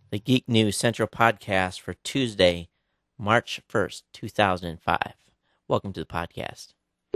the Geek News Central podcast for Tuesday, March 1st, 2005. Welcome to the podcast.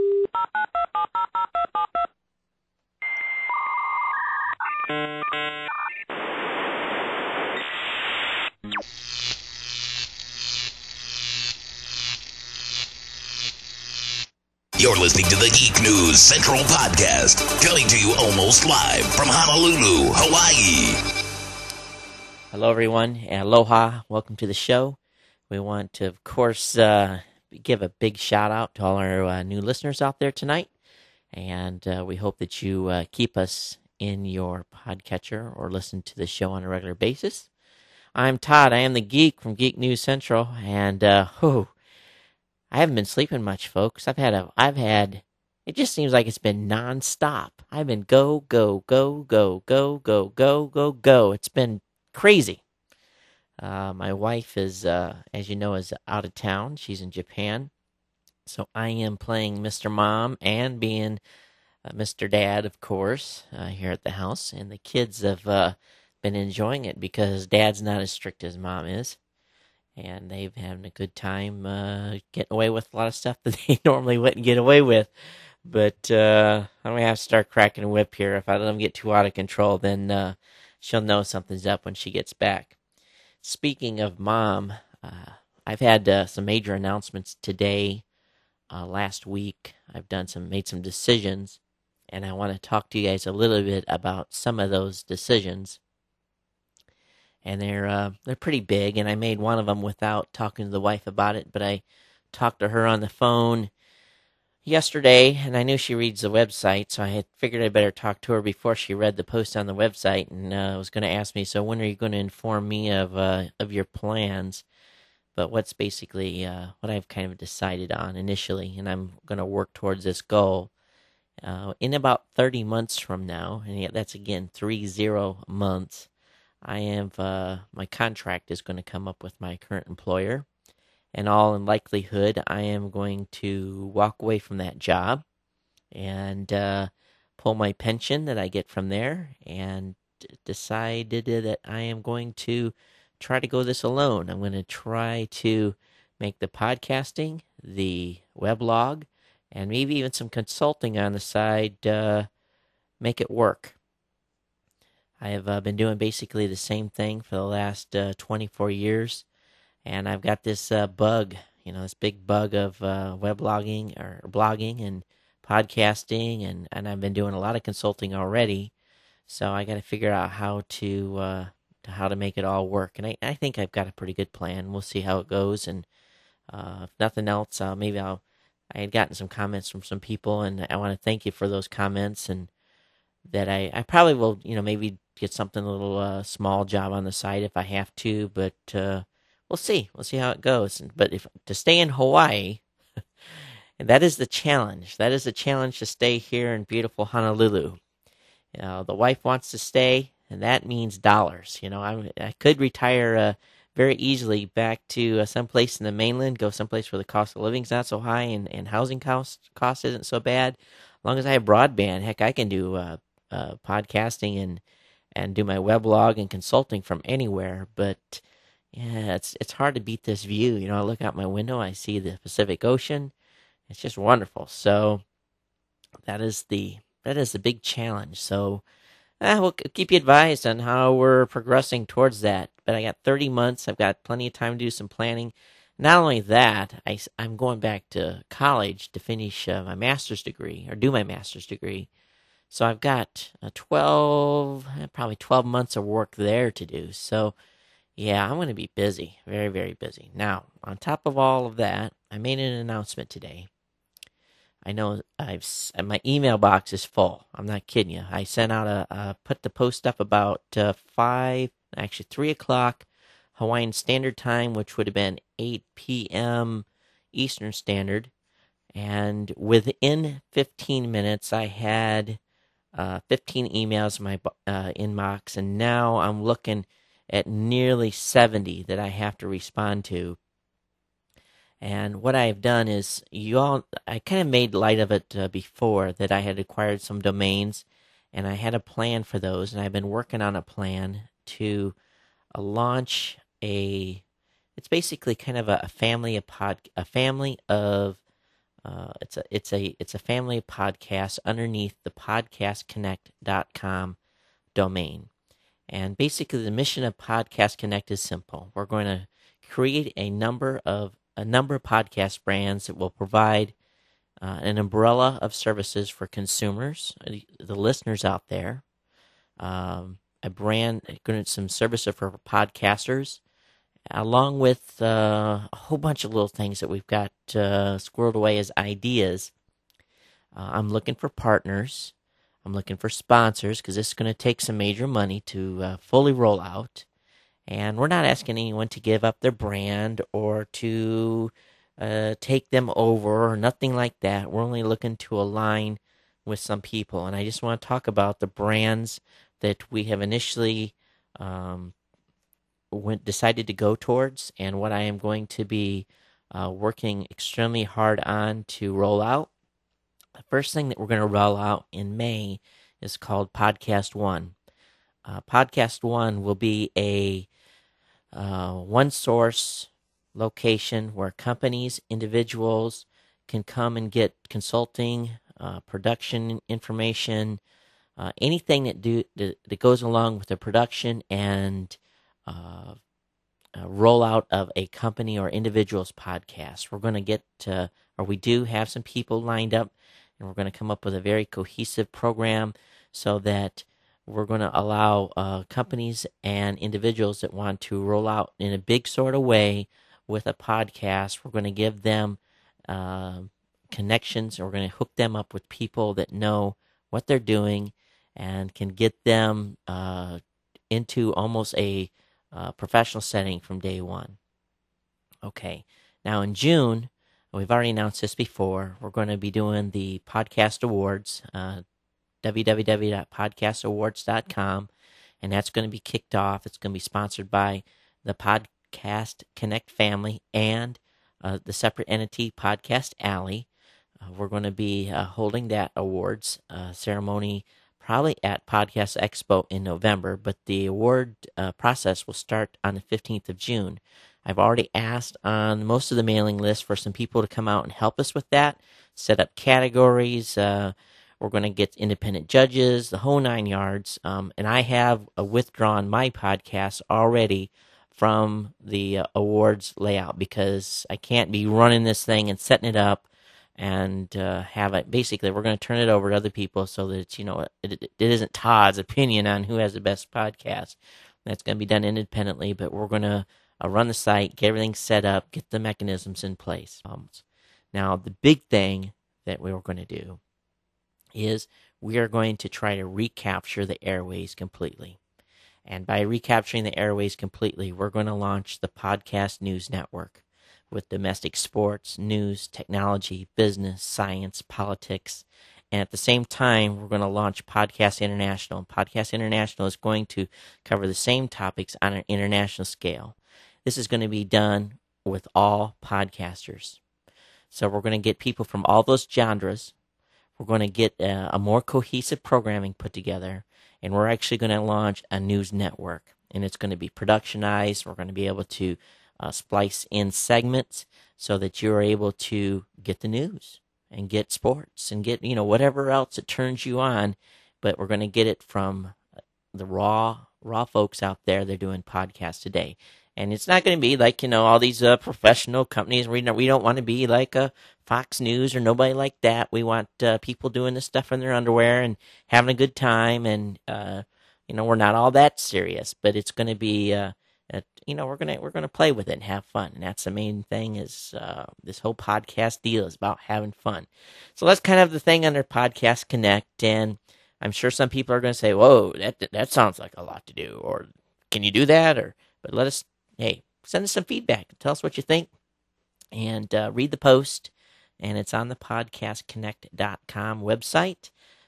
You're listening to the Geek News Central podcast, coming to you almost live from Honolulu, Hawaii. Hello, everyone. Aloha. Welcome to the show. We want to, of course, give a big shout out to all our new listeners out there tonight. And we hope that you keep us in your podcatcher or listen to the show on a regular basis. I'm Todd. I am the geek from Geek News Central. And, I haven't been sleeping much, folks. It just seems like it's been nonstop. I've been go. It's been crazy. My wife is, as you know, is out of town. She's in Japan. So I am playing Mr. Mom and being Mr. Dad, of course, here at the house. And the kids have been enjoying it because Dad's not as strict as Mom is. And they've having a good time getting away with a lot of stuff that they normally wouldn't get away with. But I'm going to have to start cracking a whip here. If I let them get too out of control, then she'll know something's up when she gets back. Speaking of Mom, I've had some major announcements today, last week. I've made some decisions, and I want to talk to you guys a little bit about some of those decisions. And they're pretty big, and I made one of them without talking to the wife about it, but I talked to her on the phone yesterday, and I knew she reads the website, so I had figured I better talk to her before she read the post on the website, and was going to ask me, so when are you going to inform me of your plans? But what's basically what I've kind of decided on initially, and I'm going to work towards this goal. In about 30 months from now, and that's again 30 months, I have my contract is going to come up with my current employer, and all in likelihood, I am going to walk away from that job and pull my pension that I get from there, and decided that I am going to try to go this alone. I'm going to try to make the podcasting, the weblog, and maybe even some consulting on the side, make it work. I have been doing basically the same thing for the last 24 years, and I've got this bug, this big bug of weblogging or blogging and podcasting, and I've been doing a lot of consulting already, so I got to figure out how to make it all work, and I think I've got a pretty good plan. We'll see how it goes, and if nothing else, I had gotten some comments from some people, and I want to thank you for those comments, and that I probably will, maybe get something, a little small job on the side if I have to, but we'll see. We'll see how it goes. But to stay in Hawaii, and that is the challenge. That is the challenge to stay here in beautiful Honolulu. The wife wants to stay, and that means dollars. I could retire very easily back to someplace in the mainland, go someplace where the cost of living is not so high and housing cost isn't so bad. As long as I have broadband, heck, I can do podcasting and do my weblog and consulting from anywhere. But yeah, it's hard to beat this view. I look out my window, I see the Pacific Ocean. It's just wonderful. So that is the big challenge. So we'll keep you advised on how we're progressing towards that. But I got 30 months. I've got plenty of time to do some planning. Not only that, I'm going back to college to finish my master's degree, or do my master's degree. So I've got probably 12 months of work there to do. So yeah, I'm going to be busy, very, very busy. Now, on top of all of that, I made an announcement today. I know my email box is full. I'm not kidding you. I sent out put the post up about 3 o'clock Hawaiian Standard Time, which would have been 8 p.m. Eastern Standard. And within 15 minutes, I had 15 emails in my inbox, and now I'm looking at nearly 70 that I have to respond to. And what I've done is, I kind of made light of it before, that I had acquired some domains, and I had a plan for those, and I've been working on a plan to launch it's basically kind of a family of a family of it's a family of podcasts underneath the podcastconnect.com domain. And basically the mission of Podcast Connect is simple. We're going to create a number of podcast brands that will provide an umbrella of services for consumers, the listeners out there, a brand, some services for podcasters, along with a whole bunch of little things that we've got squirreled away as ideas. I'm looking for partners. I'm looking for sponsors because this is going to take some major money to fully roll out. And we're not asking anyone to give up their brand or to take them over or nothing like that. We're only looking to align with some people. And I just want to talk about the brands that we have initially decided to go towards, and what I am going to be working extremely hard on to roll out. The first thing that we're going to roll out in May is called Podcast One. Podcast One will be a one source location where companies, individuals can come and get consulting, production information, anything that goes along with the production and rollout of a company or individual's podcast. We're going to get, or we do have some people lined up, and we're going to come up with a very cohesive program so that we're going to allow companies and individuals that want to roll out in a big sort of way with a podcast. We're going to give them connections, or we're going to hook them up with people that know what they're doing and can get them into almost a professional setting from day one. Okay, now in June, we've already announced this before, we're going to be doing the Podcast Awards, www.podcastawards.com, and that's going to be kicked off. It's going to be sponsored by the Podcast Connect family and the separate entity, Podcast Alley. We're going to be holding that awards ceremony probably at Podcast Expo in November, but the award process will start on the 15th of June. I've already asked on most of the mailing list for some people to come out and help us with that, set up categories. We're going to get independent judges, the whole 9 yards. And I have withdrawn my podcast already from the awards layout because I can't be running this thing and setting it up and have it. Basically, we're going to turn it over to other people so that it's, it isn't Todd's opinion on who has the best podcast. That's going to be done independently, but we're going to run the site, get everything set up, get the mechanisms in place. Now, the big thing that we're going to do is we are going to try to recapture the airways completely. And by recapturing the airways completely, we're going to launch the Podcast News Network with domestic sports, news, technology, business, science, politics. And at the same time, we're going to launch Podcast International. Podcast International is going to cover the same topics on an international scale. This is going to be done with all podcasters. So we're going to get people from all those genres. We're going to get a more cohesive programming put together. And we're actually going to launch a news network. And it's going to be productionized. We're going to be able to splice in segments so that you're able to get the news and get sports and get, whatever else that turns you on. But we're going to get it from the raw folks out there. They're doing podcasts today. And it's not going to be like, all these professional companies. We don't want to be like a Fox News or nobody like that. We want people doing this stuff in their underwear and having a good time. And, we're not all that serious, but it's going to be, we're going to play with it and have fun. And that's the main thing is this whole podcast deal is about having fun. So that's kind of the thing under Podcast Connect. And I'm sure some people are going to say, whoa, that sounds like a lot to do. Or can you do that? But send us some feedback. Tell us what you think. And read the post. And it's on the podcastconnect.com website.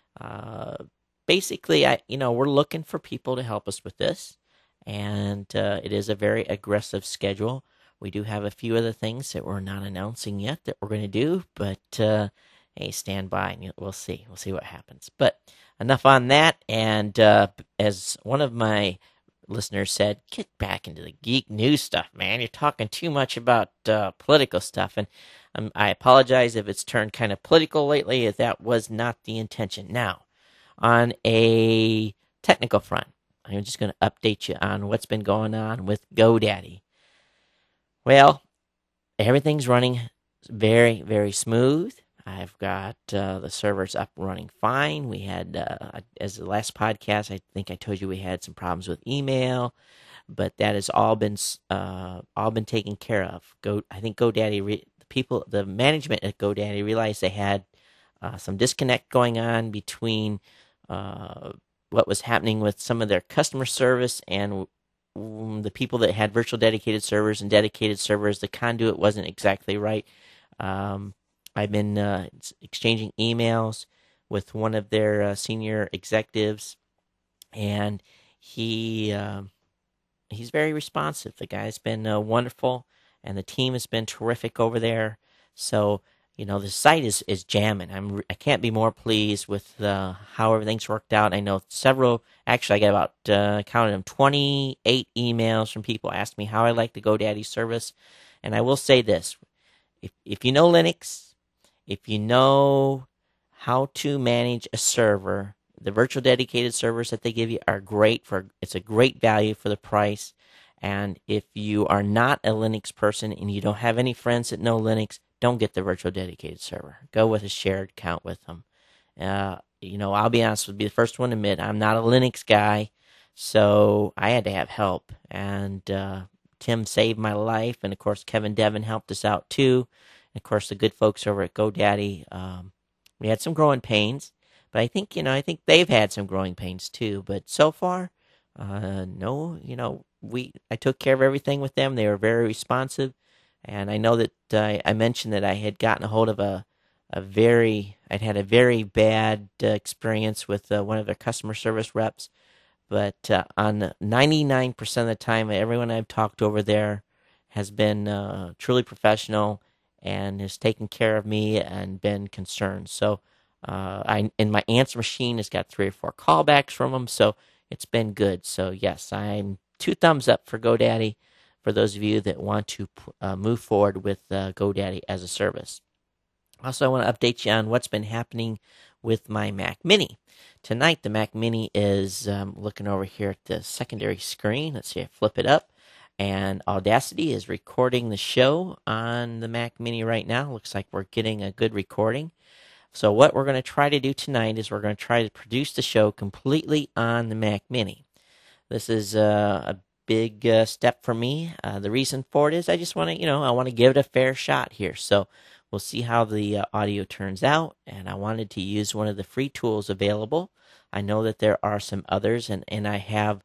Basically, we're looking for people to help us with this. And it is a very aggressive schedule. We do have a few other things that we're not announcing yet that we're going to do. But, stand by and we'll see. We'll see what happens. But enough on that. And as one of my listeners said, "Get back into the geek news stuff, man. You're talking too much about political stuff." And I apologize if it's turned kind of political lately, if that was not the intention. Now, on a technical front, I'm just going to update you on what's been going on with GoDaddy. Well, everything's running very, very smooth. I've got the servers up and running fine. We had, as the last podcast, I think I told you we had some problems with email, but that has all been taken care of. I think GoDaddy, the management at GoDaddy realized they had some disconnect going on between what was happening with some of their customer service and the people that had virtual dedicated servers and dedicated servers. The conduit wasn't exactly right. I've been exchanging emails with one of their senior executives, and he's very responsive. The guy's been wonderful, and the team has been terrific over there. So, the site is jamming. I can't be more pleased with how everything's worked out. I know actually I got about, counted them, 28 emails from people asking me how I like the GoDaddy service. And I will say this, if you know Linux, if you know how to manage a server, the virtual dedicated servers that they give you are great. It's a great value for the price. And if you are not a Linux person and you don't have any friends that know Linux, don't get the virtual dedicated server. Go with a shared account with them. I'll be honest, be the first one to admit I'm not a Linux guy, so I had to have help. And Tim saved my life, and of course Kevin Devin helped us out too. And of course the good folks over at GoDaddy. We had some growing pains, but I think they've had some growing pains too. But so far, no, I took care of everything with them. They were very responsive. And I know that I mentioned that I had gotten a hold of I'd had a very bad experience with one of their customer service reps. But on 99% of the time, everyone I've talked to over there has been truly professional and has taken care of me and been concerned. So and my answer machine has got 3 or 4 callbacks from them, so it's been good. So yes, I'm 2 thumbs up for GoDaddy for those of you that want to move forward with GoDaddy as a service. Also, I want to update you on what's been happening with my Mac Mini. Tonight, the Mac Mini is looking over here at the secondary screen. Let's see, I flip it up. And Audacity is recording the show on the Mac Mini right now. Looks like we're getting a good recording. So what we're going to try to do tonight is we're going to try to produce the show completely on the Mac Mini. This is a big step for me. The reason for it is I just want to, I want to give it a fair shot here. So we'll see how the audio turns out. And I wanted to use one of the free tools available. I know that there are some others, and I have,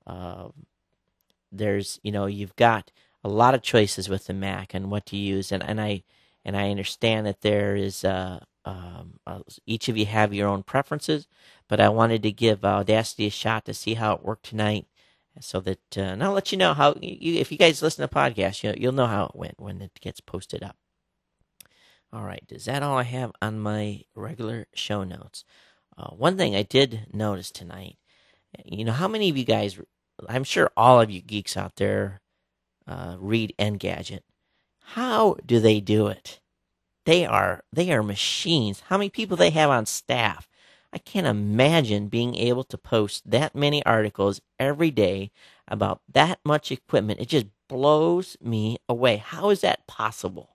you've got a lot of choices with the Mac and what to use. And I understand that there is, each of you have your own preferences, but I wanted to give Audacity a shot to see how it worked tonight. So that, and I'll let you know how, if you guys listen to podcasts, you'll know how it went when it gets posted up. All right, is that all I have on my regular show notes? One thing I did notice tonight, how many of you guys, I'm sure all of you geeks out there read Engadget. How do they do it? They are machines. How many people they have on staff? I can't imagine being able to post that many articles every day about that much equipment. It just blows me away. How is that possible?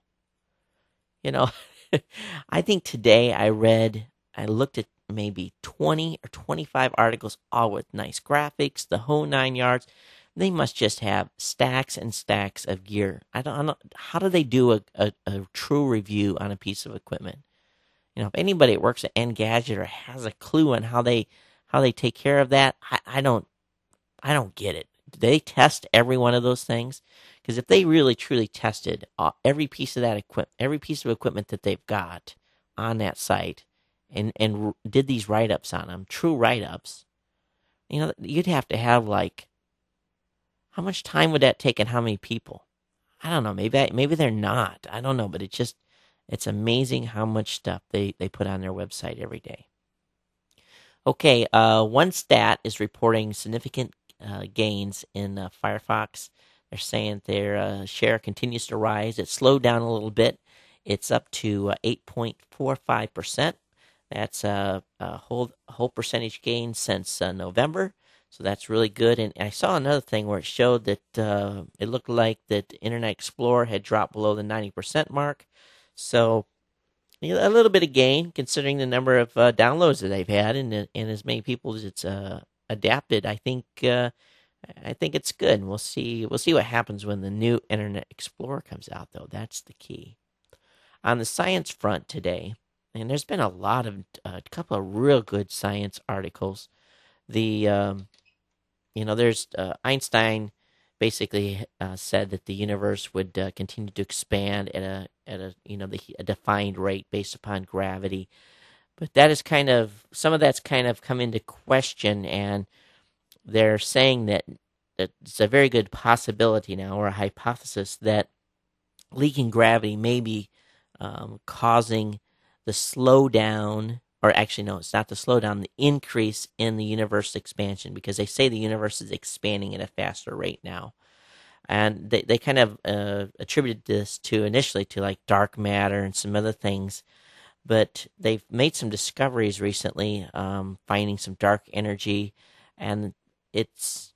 I think today I looked at maybe 20 or 25 articles, all with nice graphics, the whole 9 yards. They must just have stacks and stacks of gear. I don't how do they do a true review on a piece of equipment? If anybody that works at Engadget or has a clue on how they take care of that, I don't get it. Do they test every one of those things? Because if they really truly tested every piece of equipment that they've got on that site and did these write-ups on them, true write-ups, you'd have to have how much time would that take and how many people? I don't know. Maybe they're not. I don't know, but it's amazing how much stuff they put on their website every day. Okay, one stat is reporting significant gains in Firefox. They're saying their share continues to rise. It slowed down a little bit. It's up to 8.45%. That's a whole percentage gain since November. So that's really good. And I saw another thing where it showed that it looked like that Internet Explorer had dropped below the 90% mark. So a little bit of gain considering the number of downloads that they've had, and as many people as it's adapted. I think it's good. We'll see what happens when the new Internet Explorer comes out, though. That's the key. On the science front today, and there's been a couple of real good science articles. There's Einstein basically said that the universe would continue to expand at a defined rate based upon gravity, but that is some of that's kind of come into question, and they're saying that it's a very good possibility now, or a hypothesis, that leaking gravity may be causing the slowdown, or actually no, it's not the slowdown, the increase in the universe expansion, because they say the universe is expanding at a faster rate now. And they kind of attributed this initially to like dark matter and some other things, but they've made some discoveries recently, finding some dark energy, and it's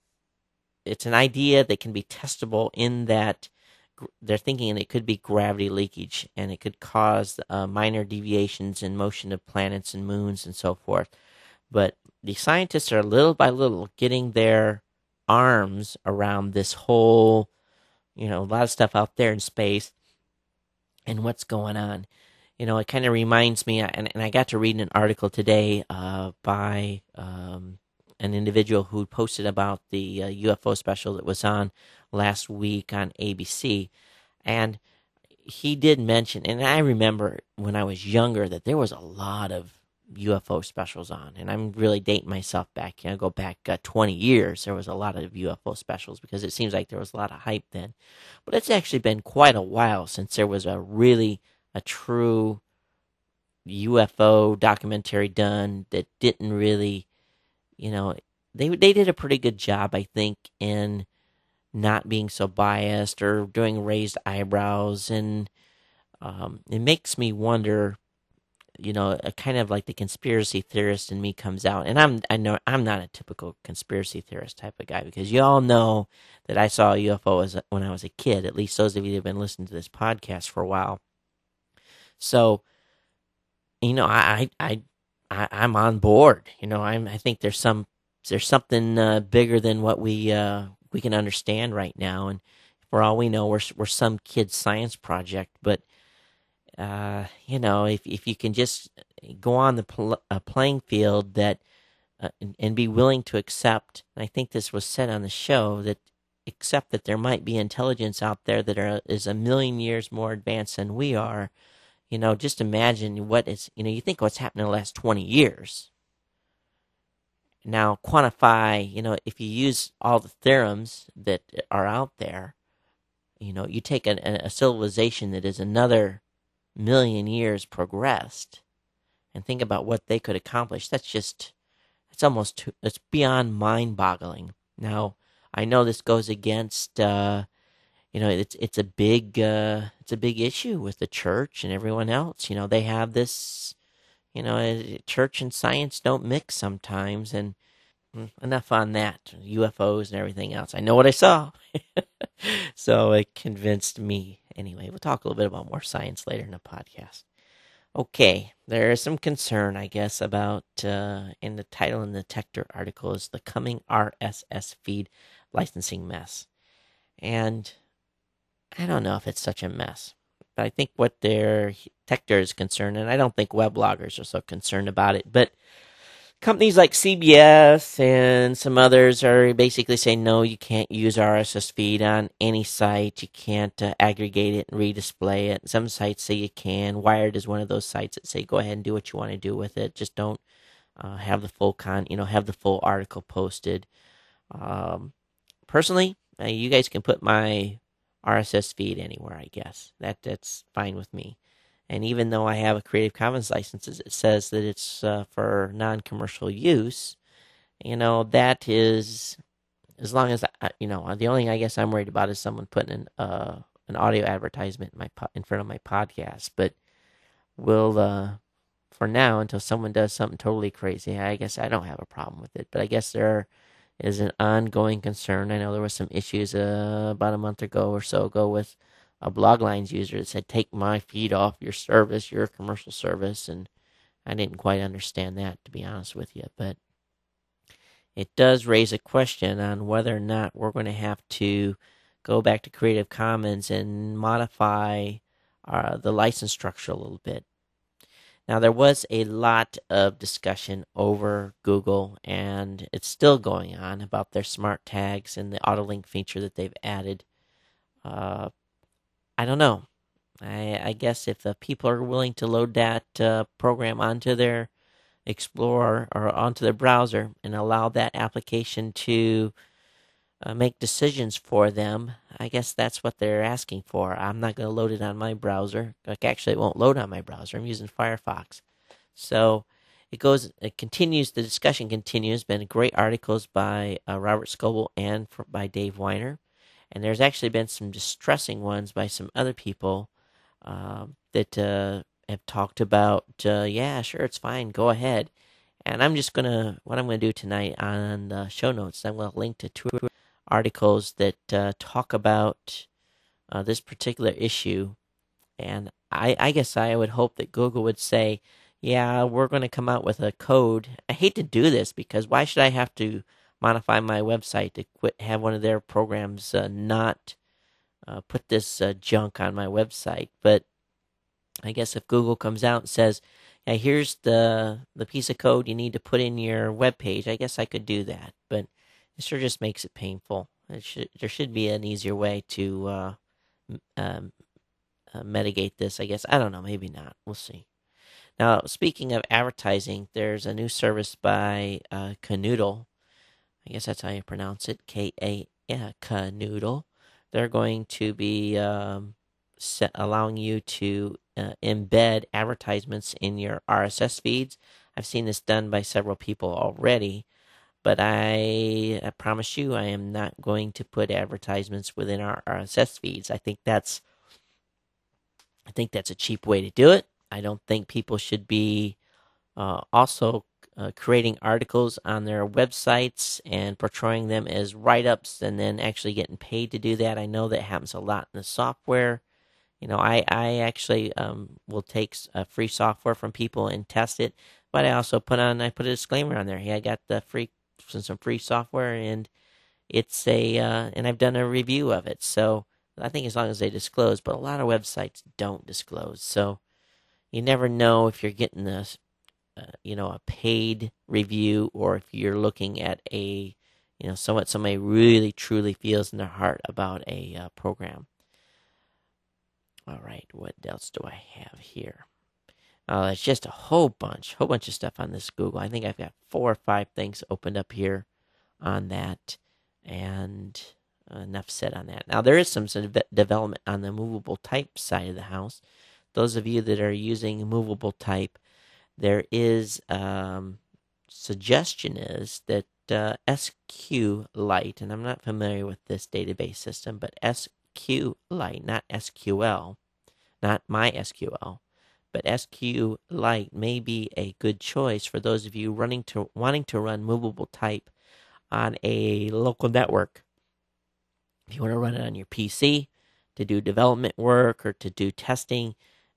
an idea that can be testable in that they're thinking it could be gravity leakage, and it could cause minor deviations in motion of planets and moons and so forth. But the scientists are little by little getting their arms around this whole, a lot of stuff out there in space and what's going on. It kind of reminds me, and I got to read an article today by an individual who posted about the UFO special that was on last week on ABC, and he did mention, and I remember when I was younger that there was a lot of UFO specials on, and I'm really dating myself back. Go back 20 years. There was a lot of UFO specials because it seems like there was a lot of hype then, but it's actually been quite a while since there was a true UFO documentary done that didn't really, they did a pretty good job, I think, in not being so biased or doing raised eyebrows, and it makes me wonder, kind of like the conspiracy theorist in me comes out, and I know I'm not a typical conspiracy theorist type of guy, because you all know that I saw a UFO when I was a kid, at least those of you that have been listening to this podcast for a while. So, I'm on board. I think there's something bigger than what we can understand right now, and for all we know, we're some kid's science project. But if you can just go on the playing field that and be willing to accept, and I think this was said on the show, that accept that there might be intelligence out there that is a million years more advanced than we are. Just imagine what is, you think what's happened in the last 20 years. Now, quantify, if you use all the theorems that are out there, you take a civilization that is another million years progressed and think about what they could accomplish. It's beyond mind-boggling. Now, I know this goes against, it's a big issue with the church and everyone else. They have this, church and science don't mix sometimes, and enough on that. UFOs and everything else. I know what I saw. So it convinced me. Anyway, we'll talk a little bit about more science later in the podcast. Okay, there is some concern, I guess, about, in the title in the Techdirt article is the coming RSS feed licensing mess. And I don't know if it's such a mess, but I think what their Techdirt is concerned, and I don't think web bloggers are so concerned about it, but companies like CBS and some others are basically saying, no, you can't use RSS feed on any site. You can't aggregate it and redisplay it. Some sites say you can. Wired is one of those sites that say, go ahead and do what you want to do with it. Just don't have the full have the full article posted. Personally, you guys can put my RSS feed anywhere, I guess. That's fine with me. And even though I have a Creative Commons license, it says that it's for non-commercial use, that is as long as the only thing I guess I'm worried about is someone putting an audio advertisement in front of my podcast. But we'll for now, until someone does something totally crazy, I guess I don't have a problem with it. But I guess there is an ongoing concern. I know there was some issues about a month ago or so ago with a Bloglines user that said, "Take my feed off your service, your commercial service," and I didn't quite understand that, to be honest with you. But it does raise a question on whether or not we're going to have to go back to Creative Commons and modify the license structure a little bit. Now, there was a lot of discussion over Google, and it's still going on, about their smart tags and the auto-link feature that they've added. I don't know. I guess if the people are willing to load that program onto their Explorer or onto their browser and allow that application to make decisions for them, I guess that's what they're asking for. I'm not going to load it on my browser. Actually, it won't load on my browser. I'm using Firefox. So it continues, the discussion continues. Been great articles by Robert Scoble and by Dave Weiner. And there's actually been some distressing ones by some other people that have talked about, yeah, sure, it's fine, go ahead. And what I'm going to do tonight on the show notes, I'm going to link to two articles that talk about this particular issue. And I guess I would hope that Google would say, yeah, we're going to come out with a code. I hate to do this, because why should I have to modify my website to have one of their programs not put this junk on my website? But I guess if Google comes out and says, yeah, here's the piece of code you need to put in your web page, I guess I could do that. But it sure just makes it painful. There should be an easier way to mitigate this, I guess. I don't know, maybe not. We'll see. Now, speaking of advertising, there's a new service by Canoodle. I guess that's how you pronounce it, Canoodle. They're going to be allowing you to embed advertisements in your RSS feeds. I've seen this done by several people already, but I promise you I am not going to put advertisements within our RSS feeds. I think that's a cheap way to do it. I don't think people should be also creating articles on their websites and portraying them as write-ups and then actually getting paid to do that. I know that happens a lot in the software. I actually will take free software from people and test it, but I also put a disclaimer on there. Hey, I got some free software, and it's and I've done a review of it. So I think as long as they disclose, but a lot of websites don't disclose. So you never know if you're getting a paid review, or if you're looking at what somebody really truly feels in their heart about a program. All right, what else do I have here? It's just a whole bunch of stuff on this Google. I think I've got 4 or 5 things opened up here on that, and enough said on that. Now, there is some sort of development on the movable type side of the house. Those of you that are using movable type, there is suggestion is that SQLite, and I'm not familiar with this database system, but SQLite, not SQL, not MySQL, but SQLite may be a good choice for those of you wanting to run movable type on a local network. If you want to run it on your PC to do development work or to do testing,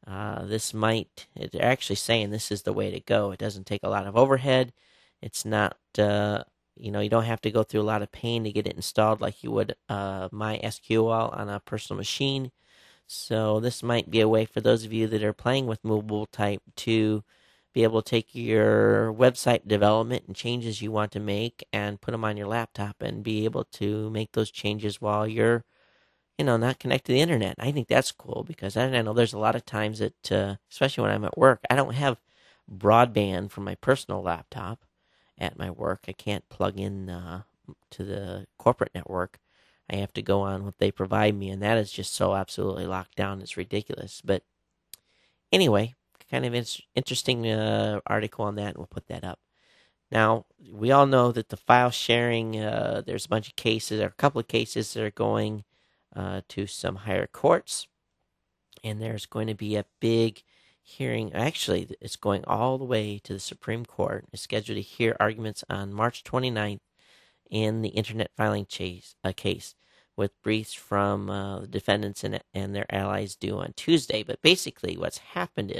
they're actually saying this is the way to go. It doesn't take a lot of overhead. It's not, you don't have to go through a lot of pain to get it installed like you would MySQL on a personal machine. So this might be a way for those of you that are playing with movable type to be able to take your website development and changes you want to make and put them on your laptop and be able to make those changes while you're not connected to the internet. I think that's cool, because I know there's a lot of times that, especially when I'm at work, I don't have broadband from my personal laptop at my work. I can't plug in to the corporate network. I have to go on what they provide me, and that is just so absolutely locked down. It's ridiculous. But anyway, kind of interesting article on that, and we'll put that up. Now, we all know that the file sharing, there's a bunch of cases, or a couple of cases that are going to some higher courts, and there's going to be a big hearing. Actually, it's going all the way to the Supreme Court. It's scheduled to hear arguments on March 29th in the internet filing case, with briefs from the defendants and their allies due on Tuesday. But basically, what's happened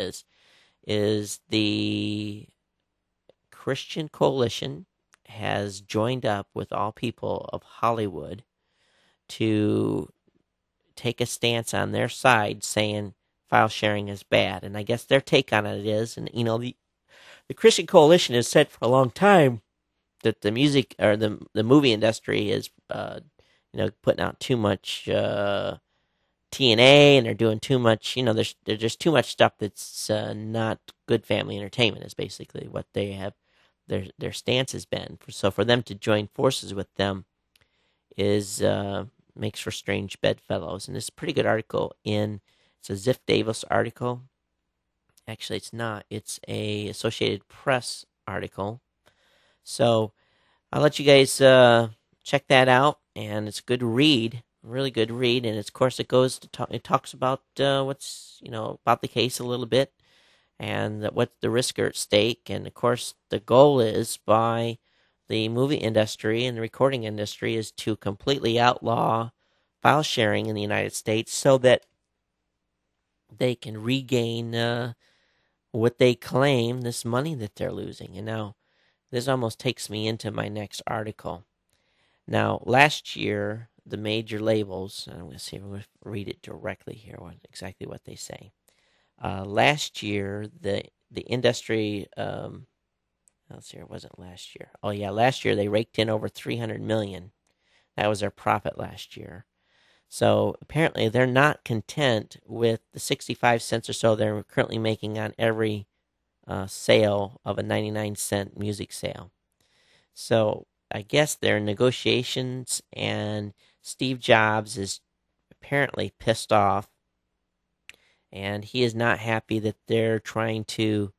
is the Christian Coalition has joined up with all people of Hollywood to take a stance on their side, saying file sharing is bad. And I guess their take on it is, and the Christian Coalition has said for a long time that the music or the movie industry is putting out too much TNA, and they're doing too much. There's just too much stuff that's not good family entertainment. Is basically what they have. Their stance has been. So for them to join forces with them is makes for strange bedfellows. And this is a pretty good article it's a Ziff Davis article. Actually, it's not. It's a Associated Press article. So I'll let you guys check that out, and it's a good read, really good read. And of course, it talks about what's about the case a little bit, and what the risks are at stake. And of course, the goal is by the movie industry and the recording industry is to completely outlaw file sharing in the United States so that they can regain what they claim, this money that they're losing. And now, this almost takes me into my next article. Now, last year, the major labels, I'm going to see if I'm going to read it directly here, exactly what they say. Last year, the industry, let's see, it wasn't last year. Oh yeah, last year they raked in over $300 million. That was their profit last year. So apparently they're not content with the 65 cents or so they're currently making on every sale of a 99-cent music sale. So I guess they're in negotiations, and Steve Jobs is apparently pissed off, and he is not happy that they're trying to,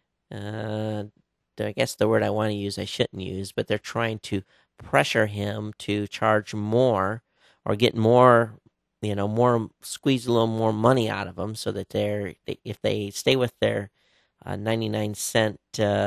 I guess the word I want to use I shouldn't use, but they're trying to pressure him to charge more or get more, squeeze a little more money out of them so that if they stay with their 99-cent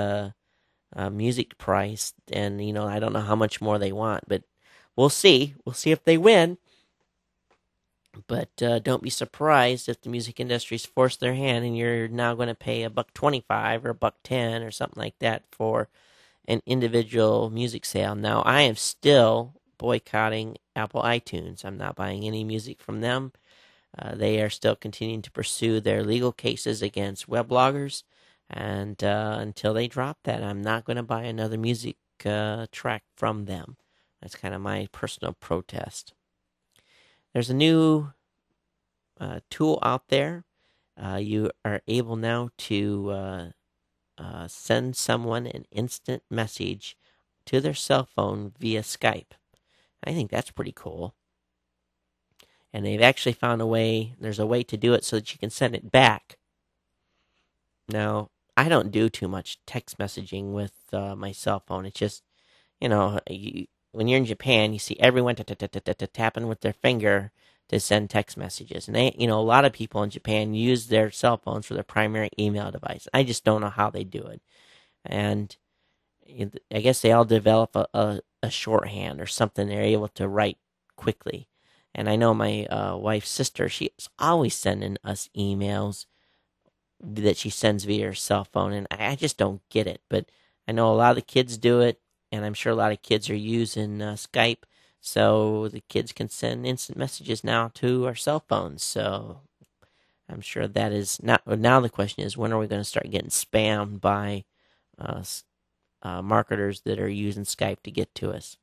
music price, and I don't know how much more they want, but we'll see. We'll see if they win. But don't be surprised if the music industry's forced their hand and you're now going to pay $1.25 or $1.10 or something like that for an individual music sale. Now, I am still boycotting Apple iTunes. I'm not buying any music from them. They are still continuing to pursue their legal cases against web bloggers. And until they drop that, I'm not going to buy another music track from them. That's kind of my personal protest. There's a new tool out there. You are able now to send someone an instant message to their cell phone via Skype. I think that's pretty cool. And they've actually found there's a way to do it so that you can send it back. Now, I don't do too much text messaging with my cell phone. It's just, when you're in Japan, you see everyone tapping with their finger to send text messages. And a lot of people in Japan use their cell phones for their primary email device. I just don't know how they do it. And I guess they all develop a shorthand or something they're able to write quickly. And I know my wife's sister, she's always sending us emails that she sends via her cell phone. And I just don't get it. But I know a lot of the kids do it. And I'm sure a lot of kids are using Skype, so the kids can send instant messages now to our cell phones. So I'm sure that is not. Now the question is, when are we going to start getting spammed by marketers that are using Skype to get to us?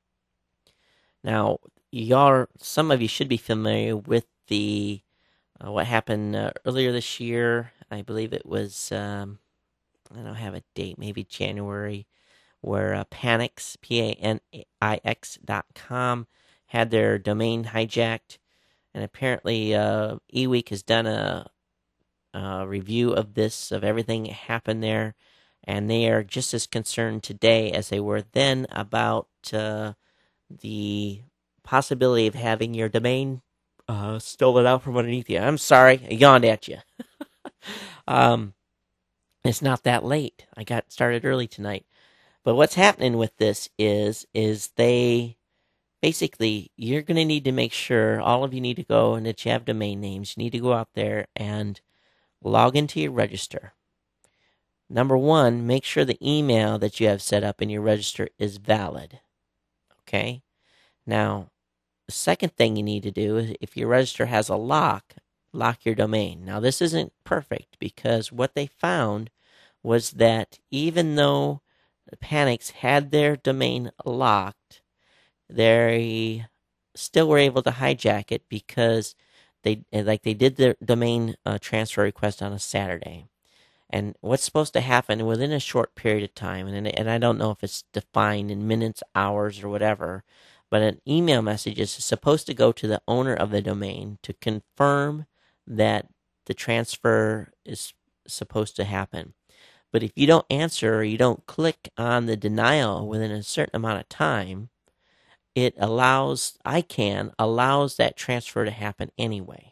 Now, some of you should be familiar with the what happened earlier this year. I believe it was I don't have a date, maybe January, where Panix, PANIX.com, had their domain hijacked. And apparently eWeek has done a review of this, of everything that happened there. And they are just as concerned today as they were then about the possibility of having your domain stolen out from underneath you. I'm sorry, I yawned at you. It's not that late. I got started early tonight. But what's happening with this is they basically, you're going to need to make sure, all of you need to go, and that you have domain names. You need to go out there and log into your register. Number one, make sure the email that you have set up in your register is valid. Okay? Now, the second thing you need to do is, if your register has a lock your domain. Now, this isn't perfect, because what they found was that even though Panics had their domain locked, they still were able to hijack it, because they did their domain transfer request on a Saturday. And what's supposed to happen within a short period of time, and I don't know if it's defined in minutes, hours, or whatever, but an email message is supposed to go to the owner of the domain to confirm that the transfer is supposed to happen. But if you don't answer, or you don't click on the denial within a certain amount of time, it allows that transfer to happen anyway.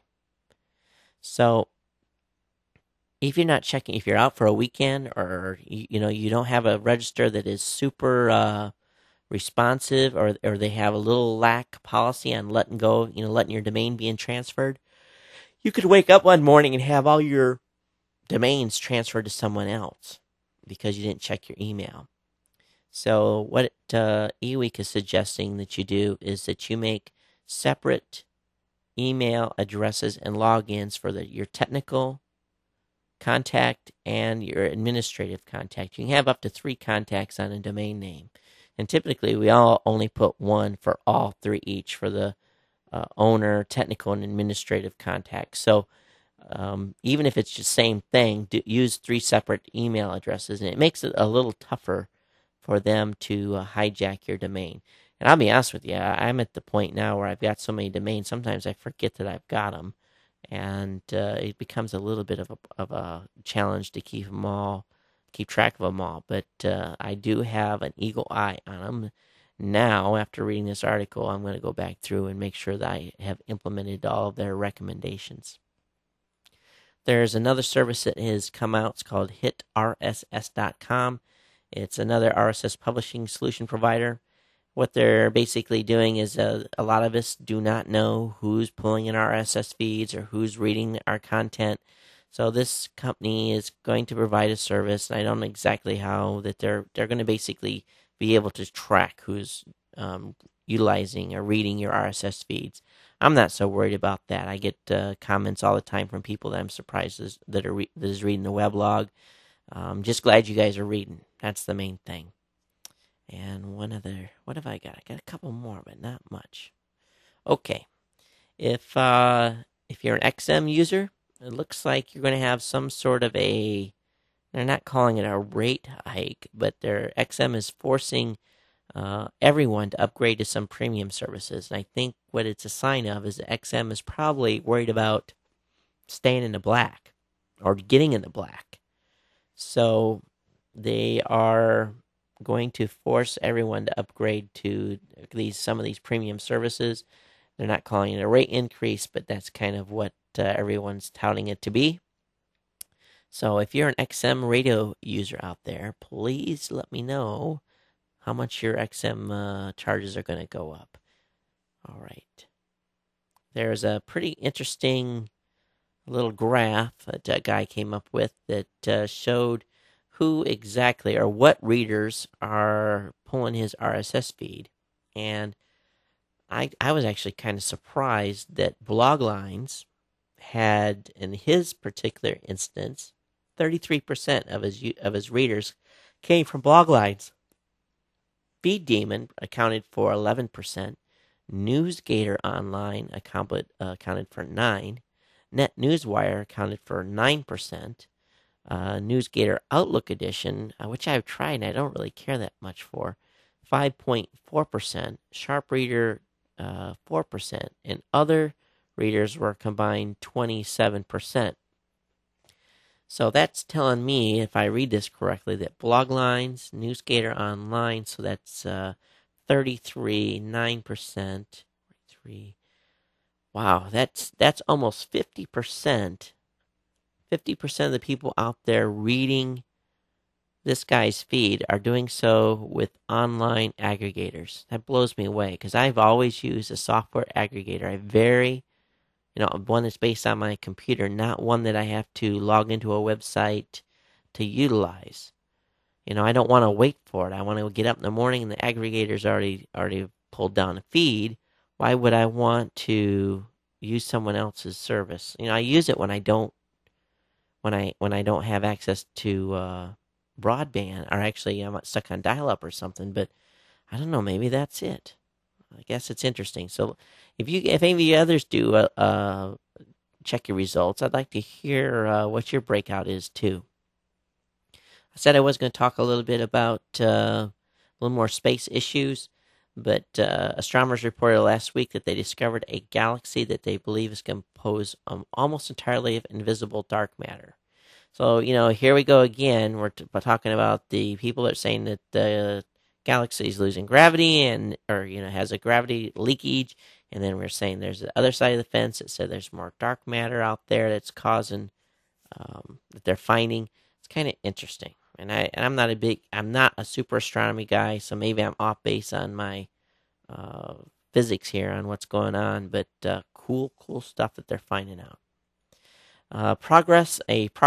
So if you're not checking, if you're out for a weekend, or you don't have a register that is super responsive, or they have a little lack policy on letting your domain being transferred, you could wake up one morning and have all your domains transferred to someone else because you didn't check your email. So what eWeek is suggesting that you do is that you make separate email addresses and logins for your technical contact and your administrative contact. You can have up to 3 contacts on a domain name. And typically we all only put one for all 3 each, for the owner, technical, and administrative contacts. So even if it's the same thing, use 3 separate email addresses, and it makes it a little tougher for them to hijack your domain. And I'll be honest with you, I'm at the point now where I've got so many domains, sometimes I forget that I've got them, and it becomes a little bit of a challenge to keep track of them all. But I do have an eagle eye on them. Now, after reading this article, I'm going to go back through and make sure that I have implemented all of their recommendations. There's another service that has come out. It's called hitrss.com. It's another RSS publishing solution provider. What they're basically doing is a lot of us do not know who's pulling in our RSS feeds or who's reading our content. So this company is going to provide a service, and I don't know exactly how, that they're going to basically be able to track who's utilizing or reading your RSS feeds. I'm not so worried about that. I get comments all the time from people that I'm surprised that is reading the weblog. Just glad you guys are reading. That's the main thing. And what have I got? I got a couple more, but not much. Okay. If you're an XM user, it looks like you're going to have some sort of they're not calling it a rate hike, but XM is forcing everyone to upgrade to some premium services. And I think what it's a sign of is that XM is probably worried about staying in the black or getting in the black. So they are going to force everyone to upgrade to some of these premium services. They're not calling it a rate increase, but that's kind of what everyone's touting it to be. So if you're an XM radio user out there, please let me know how much your XM charges are going to go up. All right. There's a pretty interesting little graph that a guy came up with that showed who exactly or what readers are pulling his RSS feed. And I was actually kind of surprised that Bloglines had, in his particular instance, 33% of his readers came from Bloglines. Feed Demon accounted for 11%. NewsGator Online accounted for 9%. NetNewsWire accounted for 9%. NewsGator Outlook Edition, which I've tried and I don't really care that much for, 5.4%. SharpReader, 4%. And other readers were combined 27%. So that's telling me, if I read this correctly, that Bloglines, Newsgator Online, so that's 33, 9%. 33. Wow, that's almost 50%. 50% of the people out there reading this guy's feed are doing so with online aggregators. That blows me away because I've always used a software aggregator. One that's based on my computer, not one that I have to log into a website to utilize. I don't want to wait for it. I want to get up in the morning and the aggregator's already pulled down a feed. Why would I want to use someone else's service? I use it when I don't have access to broadband, or actually I'm stuck on dial-up or something. But I don't know. Maybe that's it. I guess it's interesting. So if any of you others do check your results, I'd like to hear what your breakout is too. I said I was going to talk a little bit about a little more space issues, but astronomers reported last week that they discovered a galaxy that they believe is composed almost entirely of invisible dark matter. So, here we go again. We're talking about the people that are saying that the galaxy is losing gravity or has a gravity leakage. And then we're saying there's the other side of the fence that said there's more dark matter out there that's causing, that they're finding. It's kind of interesting. And I'm not a super astronomy guy, so maybe I'm off base on my physics here on what's going on. But cool stuff that they're finding out. Progress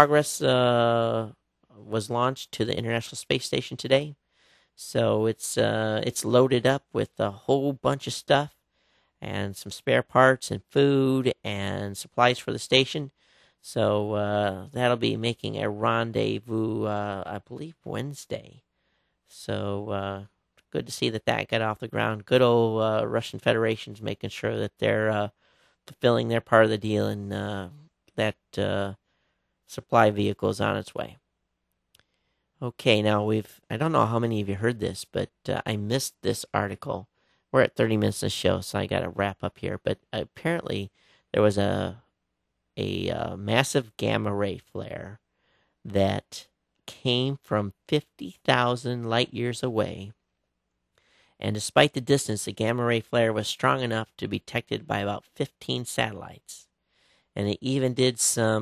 was launched to the International Space Station today, so it's loaded up with a whole bunch of stuff and some spare parts and food and supplies for the station. So that'll be making a rendezvous, I believe, Wednesday. So good to see that got off the ground. Good old Russian Federation's making sure that they're fulfilling their part of the deal and that supply vehicle is on its way. Okay, now I don't know how many of you heard this, but I missed this article. We're at 30 minutes of the show, so I got to wrap up here. But apparently there was a massive gamma ray flare that came from 50,000 light years away. And despite the distance, the gamma ray flare was strong enough to be detected by about 15 satellites. And it even did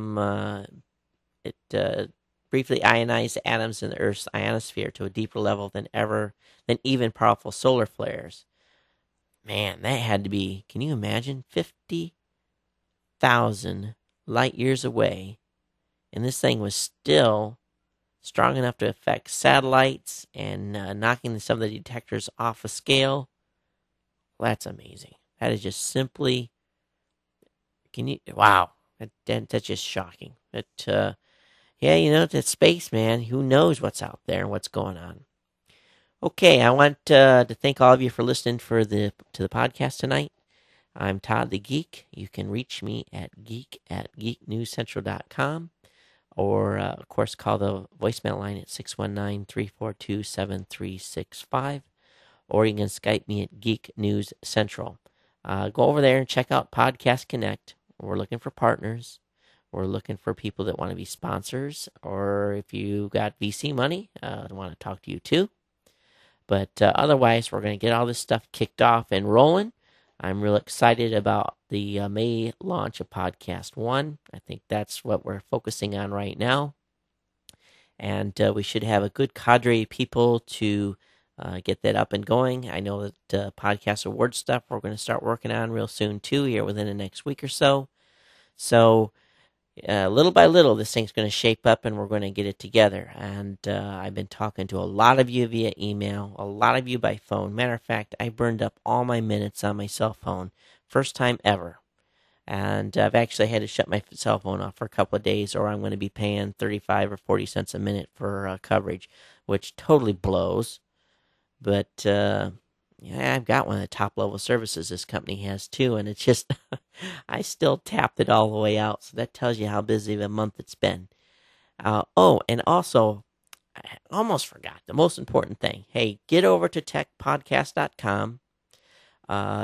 briefly ionized atoms in the Earth's ionosphere to a deeper level than even powerful solar flares. Man, that had to be, can you imagine? 50,000 light years away, and this thing was still strong enough to affect satellites and knocking some of the detectors off a scale. Well, that's amazing. That is just simply... Wow. That's just shocking. That's space, man. Who knows what's out there and what's going on. Okay, I want to thank all of you for listening to the podcast tonight. I'm Todd the Geek. You can reach me at geeknewscentral.com or, of course, call the voicemail line at 619-342-7365, or you can Skype me at Geek News Central. Go over there and check out Podcast Connect. We're looking for partners. We're looking for people that want to be sponsors, or if you got VC money, I want to talk to you too. But otherwise, we're going to get all this stuff kicked off and rolling. I'm real excited about the May launch of Podcast One. I think that's what we're focusing on right now. And we should have a good cadre of people to get that up and going. I know that Podcast Award stuff we're going to start working on real soon too, here within the next week or so. So little by little, this thing's going to shape up and we're going to get it together. And I've been talking to a lot of you via email, a lot of you by phone. Matter of fact, I burned up all my minutes on my cell phone. First time ever. And I've actually had to shut my cell phone off for a couple of days, or I'm going to be paying 35 or 40 cents a minute for coverage, which totally blows. But I've got one of the top level services this company has too, and it's just I still tapped it all the way out, so that tells you how busy of a month it's been. And also, I almost forgot the most important thing. Hey, get over to techpodcast.com.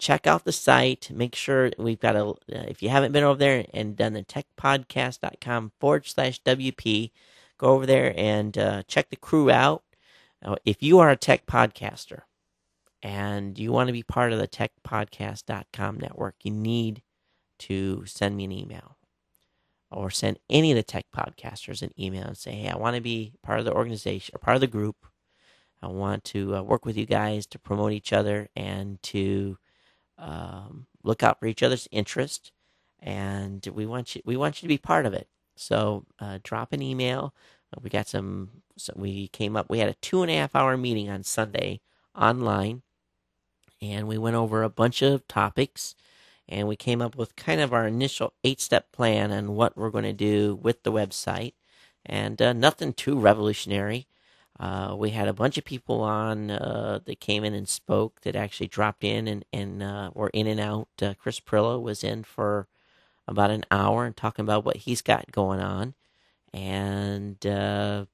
check out the site. Make sure we've got if you haven't been over there and done the techpodcast.com/WP, go over there and check the crew out. If you are a tech podcaster and you want to be part of the techpodcast.com network, you need to send me an email or send any of the tech podcasters an email and say, hey, I want to be part of the organization or part of the group. I want to work with you guys to promote each other and to look out for each other's interest. And we want you to be part of it. So drop an email. We got we had a 2.5-hour meeting on Sunday online, and we went over a bunch of topics. And we came up with kind of our initial 8-step plan on what we're going to do with the website. And nothing too revolutionary. We had a bunch of people on that came in and spoke that actually dropped in and were in and out. Chris Prillo was in for about an hour and talking about what he's got going on. And I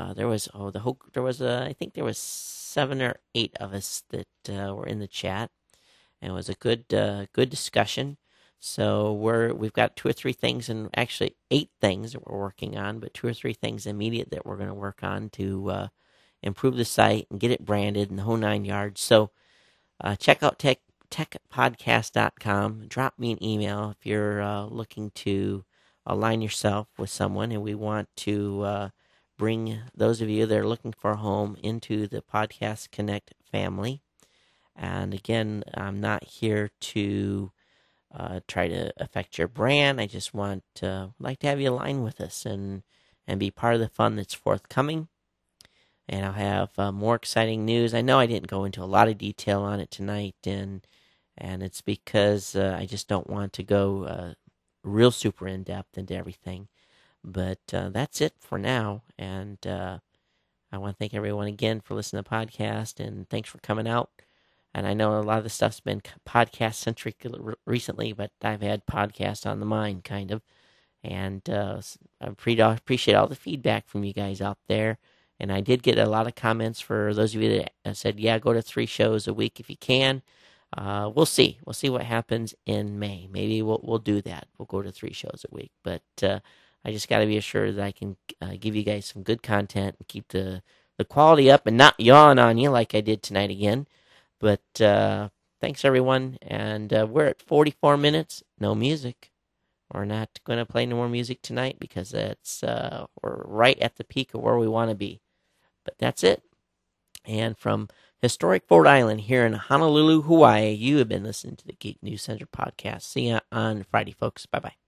think there was 7 or 8 of us that were in the chat. And it was a good discussion. So we've got 2 or 3 things, and actually 8 things that we're working on, but 2 or 3 things immediate that we're going to work on to improve the site and get it branded and the whole 9 yards. So check out techpodcast.com. Drop me an email if you're looking to align yourself with someone, and we want to bring those of you that are looking for a home into the Podcast Connect family. And again, I'm not here to try to affect your brand. I just like to have you align with us and be part of the fun that's forthcoming. And I'll have more exciting news. I know I didn't go into a lot of detail on it tonight, and it's because I just don't want to go real super in depth into everything. But that's it for now. And I want to thank everyone again for listening to the podcast, and thanks for coming out. And I know a lot of the stuff's been podcast-centric recently, but I've had podcasts on the mind, kind of. And I appreciate all the feedback from you guys out there. And I did get a lot of comments for those of you that said, yeah, go to 3 shows a week if you can. We'll see. We'll see what happens in May. Maybe we'll do that. We'll go to 3 shows a week. But I just got to be assured that I can give you guys some good content and keep the quality up and not yawn on you like I did tonight again. But thanks, everyone. And we're at 44 minutes. No music. We're not going to play no more music tonight because we're right at the peak of where we want to be. But that's it. And from historic Ford Island here in Honolulu, Hawaii, you have been listening to the Geek News Center podcast. See you on Friday, folks. Bye-bye.